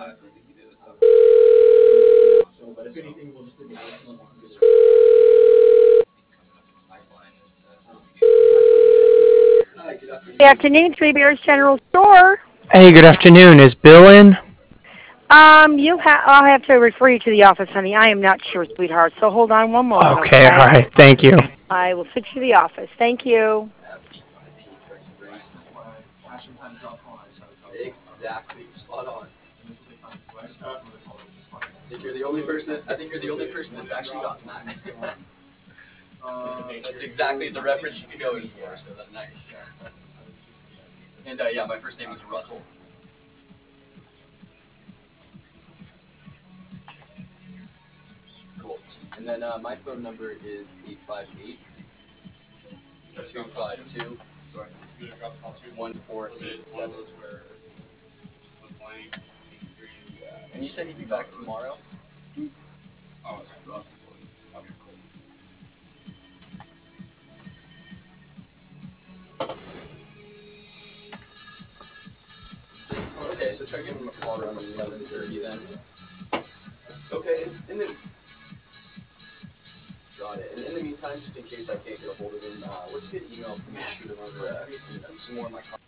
Good afternoon, Three Bears General Store. Hey, good afternoon. Is Bill in? I'll have to refer you to the office, honey. I am not sure, sweetheart. So hold on one moment, Okay, all okay? right. Thank you. I will switch to the office. Thank you. Exactly. Spot on. You're the only person. I think you're the only person that's actually gotten that. That's exactly the reference you could go in for. So that's nice. And yeah, my first name is Russell. Cool. And then my phone number is 858-252. 1487. And you said you'd be back tomorrow? Okay, so try giving him a call around 11:30 then. Okay, and then got it. And in the meantime, just in case I can't get a hold of him, what's a good email for me to shoot him over some more of my